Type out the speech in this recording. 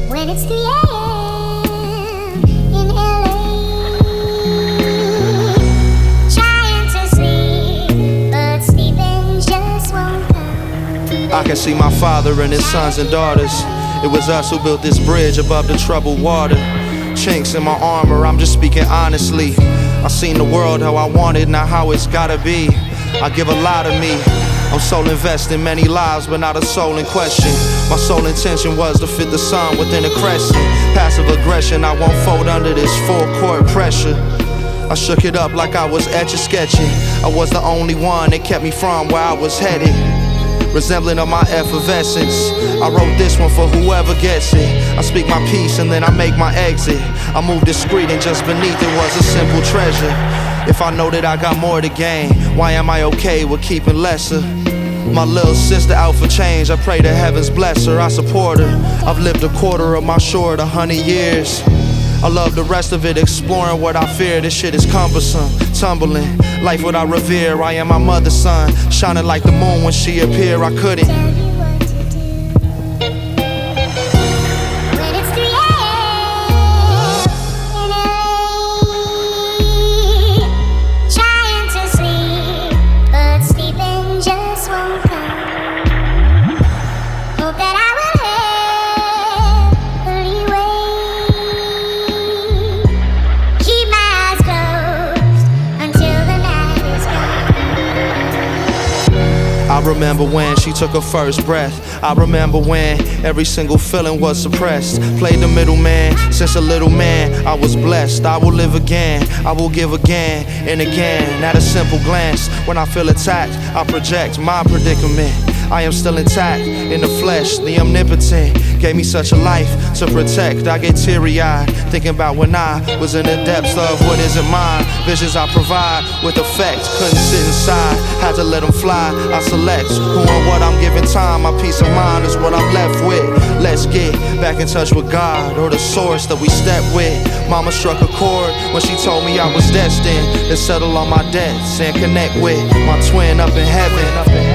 When it's 3 a.m. in LA, trying to sleep, but sleeping just won't come. I can see my father and his sons and daughters. It was us who built this bridge above the troubled water. Chinks in my armor, I'm just speaking honestly. I seen the world how I wanted, not how it's gotta be. I give a lot of me. I'm soul invested in many lives, but not a soul in question. My sole intention was to fit the sun within a crescent. Passive aggression, I won't fold under this full court pressure. I shook it up like I was etch-a-sketching. I was the only one that kept me from where I was headed. Resembling of my effervescence, I wrote this one for whoever gets it. I speak my piece and then I make my exit. I move discreet and just beneath it was a simple treasure. If I know that I got more to gain, why am I okay with keeping lesser? My little sister out for change, I pray the heavens bless her, I support her. I've lived a quarter of my short 100 years. I love the rest of it, exploring what I fear. This shit is cumbersome, tumbling. Life what I revere, I am my mother's son. Shining like the moon when she appeared, I couldn't. Tell you what to do. When it's 3 a.m. in LA, trying to sleep, but sleeping just won't come. Hope that I will have the leeway. Keep my eyes closed until the night is gone. I remember when she took her first breath. I remember when every single feeling was suppressed. Played the middleman since a little man. I was blessed. I will live again. I will give again and again. At a simple glance, when I feel attacked, I project my predicament. I am still intact in the flesh. The omnipotent gave me such a life to protect. I get teary-eyed thinking about when I was in the depths of what isn't mine. Visions I provide with effect. Couldn't sit inside, had to let them fly. I select who and what I'm giving time. My peace of mind is what I'm left with. Let's get back in touch with God or the source that we step with. Mama struck a chord when she told me I was destined to settle all my debts and connect with my twin up in heaven.